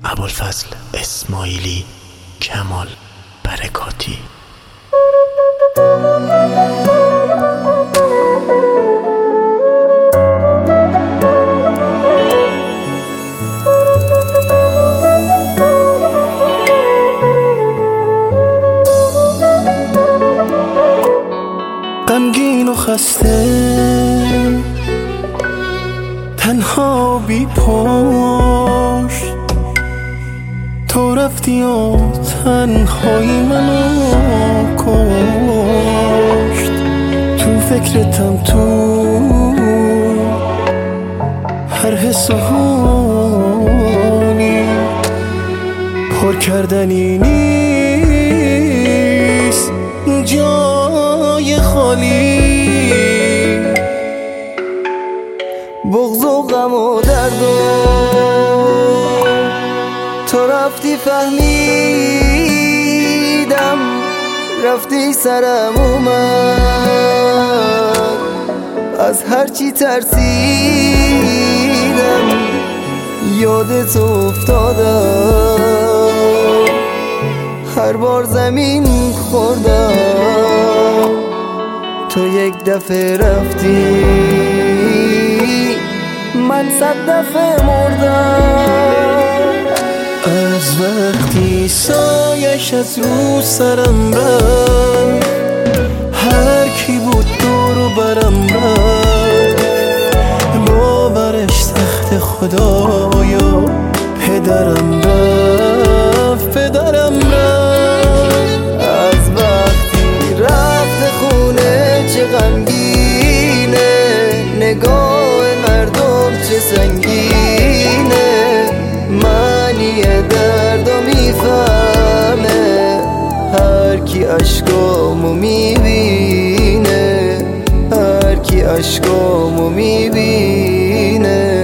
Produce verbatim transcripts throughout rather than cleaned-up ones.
ابوالفضل اسماعیلی کمال برکاتی. غمگین و خسته، تنها بی پشت، تو رفتی و تنهایی منو کشت. تو فکرتم، تو هر حس و حالی، پر کردنی نیست جای خالی. بغض و غم و درد و تو رفتی فهمیدم، رفتی سرم اومد، از هرچی ترسیدم یادت افتادم. هر بار زمین خوردم تو یک دفعه رفتی، من صد دفعه مردم. از وقتی سایش از رو سرم رفت، هر کی بود دور و برم رفت. باورش سخت خدایا، پدرم رفت، پدرم رفت. از وقتی رفت خونه چه غمگینه، نگاه مردم چه سنگینه. معنی درد و میفهمه هر کی عشقامو میبینه، هر کی عشقامو میبینه.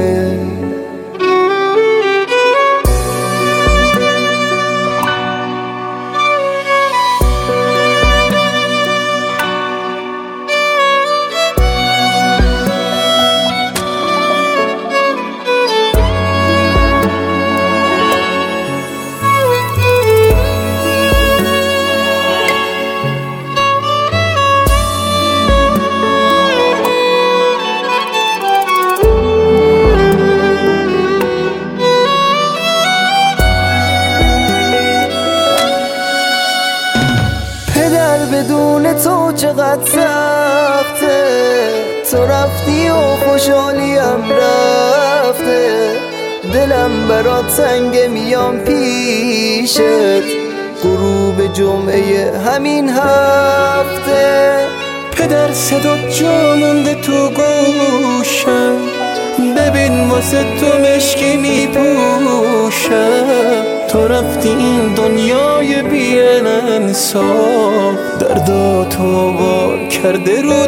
بدون تو چقدر سخته، تو رفتی و خوشحالیم رفته. دلم برات سنگه میام پیشت، غروب جمعه همین هفته. پدر صدات جا مونده تو گوشم، ببین واسه تو مشکی میپوشم. تو رفتی این دنیای بی انصاف، درداتو بار کرده رو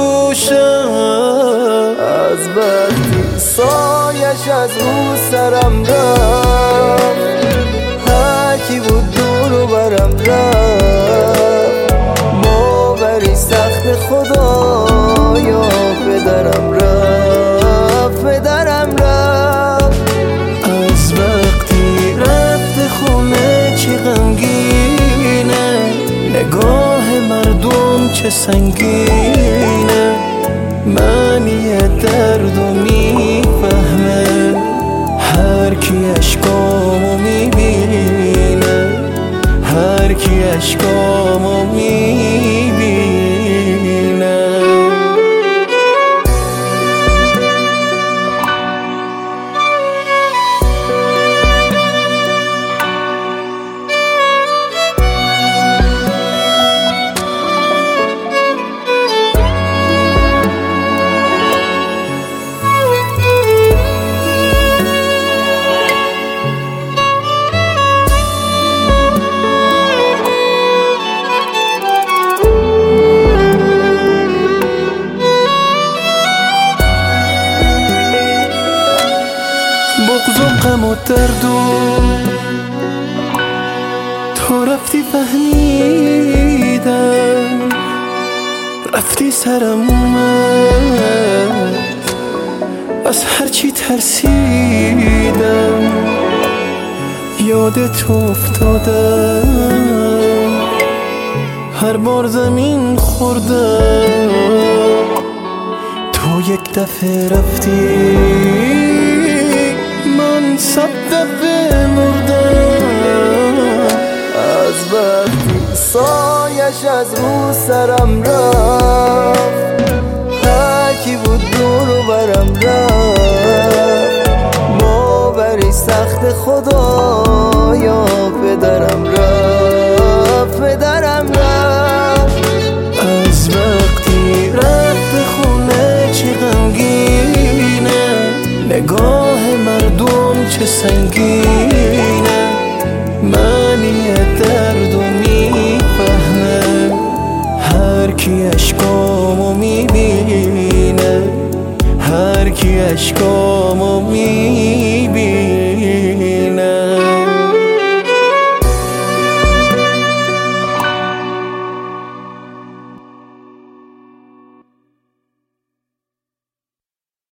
دوشم. از وقتی سایش از رو سرم رفت، هر کی بود دور و برم رفت. باوری سخت خدایا، پدرم رفت، پدرم رفت. از وقتی رفت خونه چه غمگینه، نگاه مردم چه سنگینه. معنی درد و میفهمه هر کی عشقامو میبینه، هر کی عشقامو میبینه. بغض و غم و درد و تو رفتی فهمیدم، رفتی سرم اومد، از هرچی ترسیدم یادت افتادم، هر بار زمین خوردم تو یک دفعه رفتی، من صد دفعه مردم. از وقتی سایش از رو سرم رفت، هر کی بود دور و برم رفت، باوری سخت خدایا پدرم رفت، پدرم رفت. از وقتی رفت خونه چه غمگینه، نگاه مردم چه سنگینه، معنی درد و میفهمه هر کی اشکامو میبینه، هر کی اشکامو